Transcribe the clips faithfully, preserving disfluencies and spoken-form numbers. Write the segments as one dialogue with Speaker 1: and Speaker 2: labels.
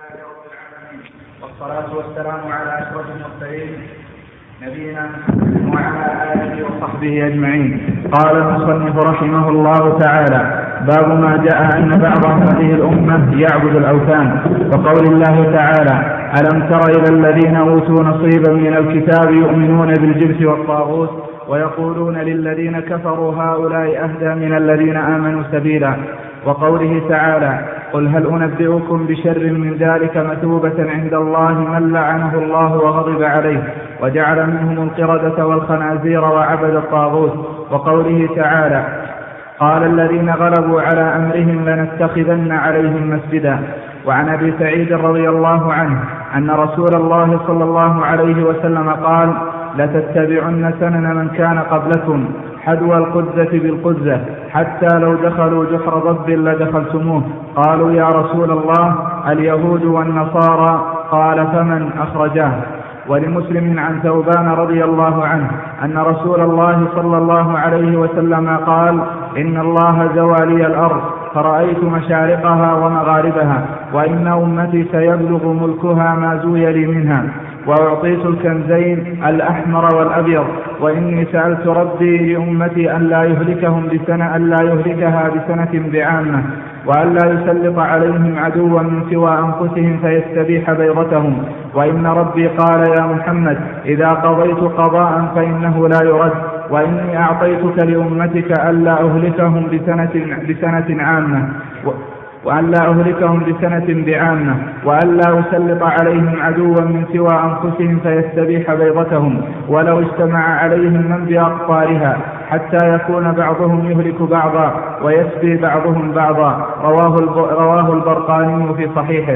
Speaker 1: لله رب العالمين، والصلاة والسلام على أشرف المرسلين نبينا محمد وعلى آله وصحبه أجمعين. قال المصنف رحمه الله تعالى: باب ما جاء أن بعض هذه الأمة يعبد الأوثان، وقول الله تعالى: ألم تر إلى الذين أوتوا نصيبا من الكتاب يؤمنون بالجبت والطاغوت ويقولون للذين كفروا هؤلاء أهدى من الذين آمنوا سبيلا. وقوله تعالى: قل هل أنبئكم بشر من ذلك مثوبة عند الله من لعنه الله وغضب عليه وجعل منهم القردة والخنازير وعبد الطاغوت. وقوله تعالى: قال الذين غلبوا على أمرهم لنتخذن عليهم مسجدا. وعن أبي سعيد رضي الله عنه أن رسول الله صلى الله عليه وسلم قال: لتتبعن سنن من كان قبلكم حذو القزة بالقزة حتى لو دخلوا جحر ضب لدخلتموه. قالوا: يا رسول الله اليهود والنصارى؟ قال: فمن؟ أخرجاه. ولمسلم عن ثوبان رضي الله عنه أن رسول الله صلى الله عليه وسلم قال: إن الله زوى لي الأرض فرأيت مشارقها ومغاربها، وإن أمتي سيبلغ ملكها ما زوي لي منها، وأعطيت الكنزين الأحمر والأبيض، وإني سألت ربي لأمتي أن لا يهلكهم بسنة أن لا يهلكها بسنة بعامة، وأن لا يسلط عليهم عدوا من سوى أنفسهم فيستبيح بيضتهم. وإن ربي قال: يا محمد إذا قضيت قضاء فإنه لا يرد، وإني أعطيتك لأمتك أن لا أهلكهم بسنة, بسنة عامة وأن لا أهلكهم بسنة بعامة، وأن لا أسلط عليهم عدوا من سوى أنفسهم فيستبيح بيضتهم، ولو اجتمع عليهم من بأقطارها حتى يكون بعضهم يهلك بعضا ويسبي بعضهم بعضا. رواه, رواه البرقاني في صحيحه.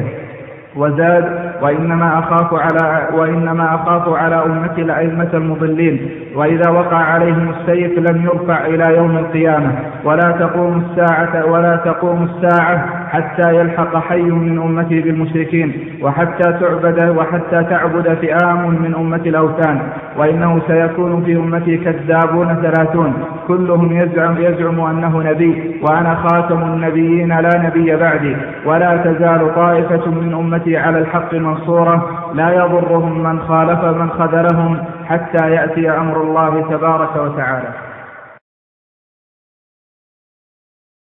Speaker 1: وزاد: وإنما أخاف على, وإنما أخاف على أمتي الأئمة المضلين، وإذا وقع عليهم السيف لم يرفع إلى يوم القيامة، ولا تقوم الساعة, ولا تقوم الساعة حتى يلحق حي من أمتي بالمشركين، وحتى تعبد, وحتى تعبد فئام من أمة الأوثان. وإنه سيكون في أمتي كذابون ثلاثون كلهم يزعم, يزعم أنه نبي، وأنا خاتم النبيين لا نبي بعدي، ولا تزال طائفة من أمتي على الحق منصورة لا يضرهم من خالف من خذلهم حتى يأتي أمر الله تبارك وتعالى.